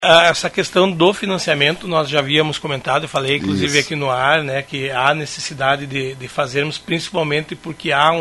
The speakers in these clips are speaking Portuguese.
Essa questão do financiamento nós já havíamos comentado, eu falei inclusive aqui no ar, né, que há necessidade de fazermos, principalmente porque há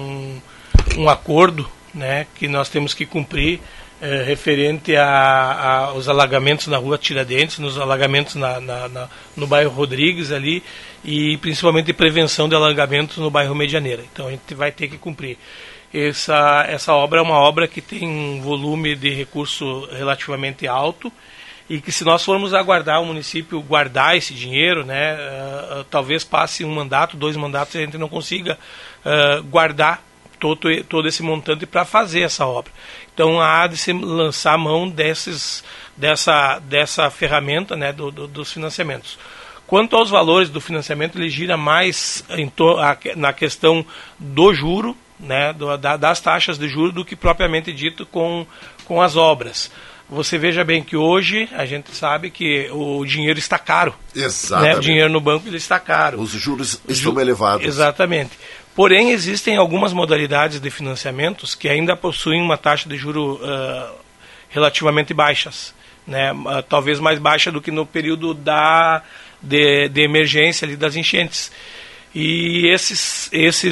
um acordo, né, que nós temos que cumprir referente aos alagamentos na rua Tiradentes, nos alagamentos no bairro Rodrigues ali, e principalmente prevenção de alagamentos no bairro Medianeira. Então a gente vai ter que cumprir. Essa obra é uma obra que tem um volume de recurso relativamente alto, e que se nós formos aguardar o município guardar esse dinheiro, né, talvez passe um mandato, 2 mandatos, e a gente não consiga guardar todo esse montante para fazer essa obra. Então há de se lançar a mão dessa ferramenta, né, dos financiamentos. Quanto aos valores do financiamento, ele gira mais na questão do juro, né, das taxas de juros, do que propriamente dito com as obras. Você veja bem que hoje a gente sabe que o dinheiro está caro. Exatamente. Né? O dinheiro no banco ele está caro. Os juros estão elevados. Exatamente. Porém, existem algumas modalidades de financiamentos que ainda possuem uma taxa de juro relativamente baixas, né? Talvez mais baixa do que no período de emergência ali das enchentes. E esses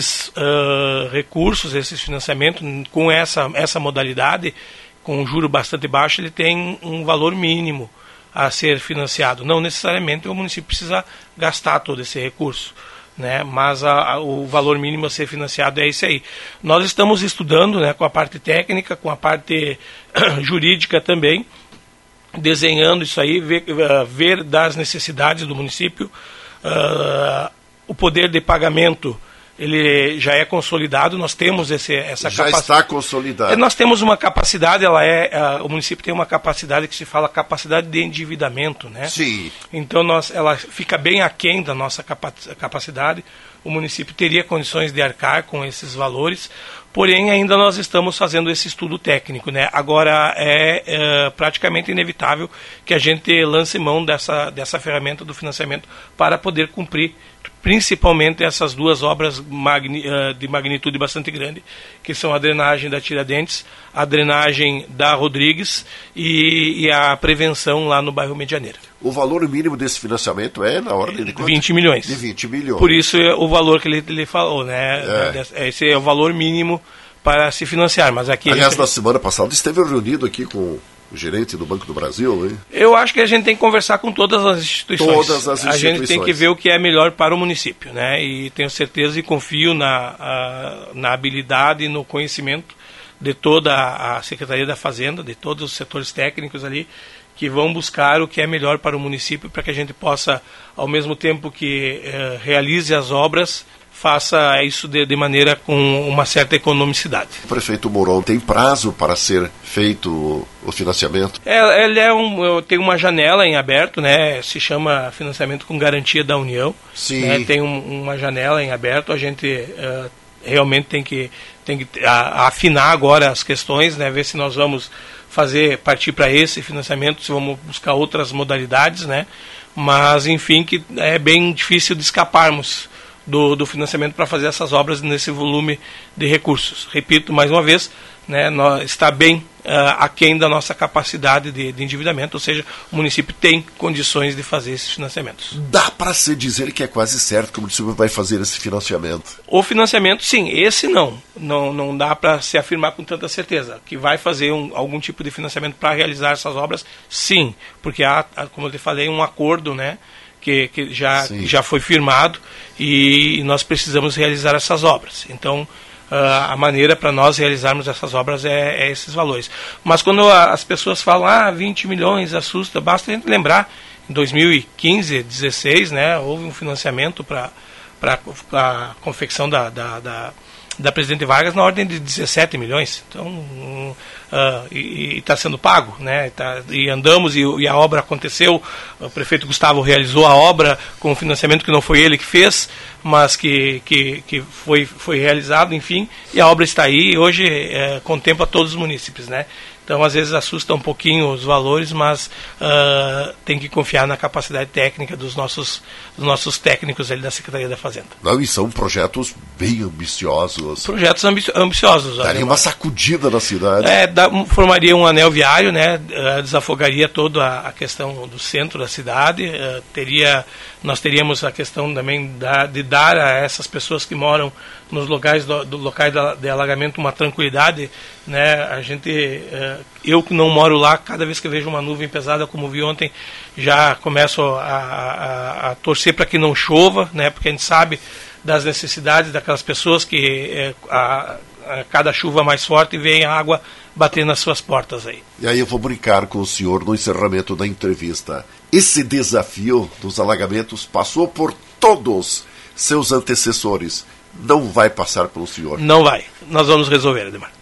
recursos, esses financiamentos, com essa modalidade, com um juro bastante baixo, ele tem um valor mínimo a ser financiado. Não necessariamente o município precisa gastar todo esse recurso, né? Mas o valor mínimo a ser financiado é esse aí. Nós estamos estudando, né, com a parte técnica, com a parte jurídica também, desenhando isso aí, ver das necessidades do município. O poder de pagamento ele já é consolidado, nós temos essa capacidade. Já está consolidado. Nós temos uma capacidade, o município tem uma capacidade que se fala capacidade de endividamento, né? Sim. Então ela fica bem aquém da nossa capacidade. O município teria condições de arcar com esses valores, porém ainda nós estamos fazendo esse estudo técnico, né? Agora é praticamente inevitável que a gente lance mão dessa ferramenta do financiamento para poder cumprir principalmente essas 2 obras de magnitude bastante grande, que são a drenagem da Tiradentes, a drenagem da Rodrigues e a prevenção lá no bairro Medianeira. O valor mínimo desse financiamento é na ordem de quanto? 20 milhões. De 20 milhões. Por isso é o valor que ele falou, né? Esse é o valor mínimo para se financiar. Mas aqui aliás, na semana passada esteve reunido aqui com o gerente do Banco do Brasil, hein? Eu acho que a gente tem que conversar com todas as instituições. Todas as instituições. A gente tem que ver o que é melhor para o município, né? E tenho certeza e confio na habilidade e no conhecimento de toda a Secretaria da Fazenda, de todos os setores técnicos ali, que vão buscar o que é melhor para o município, para que a gente possa, ao mesmo tempo que realize as obras, faça isso de maneira com uma certa economicidade. O prefeito Mourão tem prazo para ser feito o financiamento? Ele tem uma janela em aberto, né? Se chama financiamento com garantia da União. Sim. Né? Tem uma janela em aberto, a gente realmente tem que afinar agora as questões, né? Ver se nós vamos partir para esse financiamento, se vamos buscar outras modalidades, né? Mas enfim, que é bem difícil de escaparmos do financiamento para fazer essas obras nesse volume de recursos. Repito mais uma vez, né, está bem aquém da nossa capacidade de endividamento, ou seja, o município tem condições de fazer esses financiamentos. Dá para se dizer que é quase certo que o município vai fazer esse financiamento? O financiamento, sim, esse não dá para se afirmar com tanta certeza. Que vai fazer algum tipo de financiamento para realizar essas obras, sim, porque há, como eu te falei, um acordo, né, que já foi firmado e nós precisamos realizar essas obras. Então, a maneira para nós realizarmos essas obras é esses valores. Mas quando as pessoas falam, 20 milhões, assusta, basta a gente lembrar, em 2015, 2016, né, houve um financiamento para a confecção da Presidente Vargas na ordem de 17 milhões. Então, e está sendo pago, né? E andamos e a obra aconteceu. O prefeito Gustavo realizou a obra com um financiamento que não foi ele que fez, mas que foi realizado, enfim, e a obra está aí e hoje contempla todos os munícipes, né? Então, às vezes, assusta um pouquinho os valores, mas tem que confiar na capacidade técnica dos nossos técnicos ali da Secretaria da Fazenda. Não, e são projetos bem ambiciosos. Projetos ambiciosos. Daria uma sacudida na cidade. Formaria um anel viário, né? Desafogaria toda a questão do centro da cidade. Nós teríamos a questão também de dar a essas pessoas que moram nos locais de alagamento uma tranquilidade, né? Eu que não moro lá, cada vez que eu vejo uma nuvem pesada, como vi ontem, já começo a torcer para que não chova, né? Porque a gente sabe das necessidades daquelas pessoas que a cada chuva mais forte vem a água bater nas suas portas aí. E aí eu vou brincar com o senhor no encerramento da entrevista. Esse desafio dos alagamentos passou por todos seus antecessores. Não vai passar pelo senhor. Não vai. Nós vamos resolver, Ademar.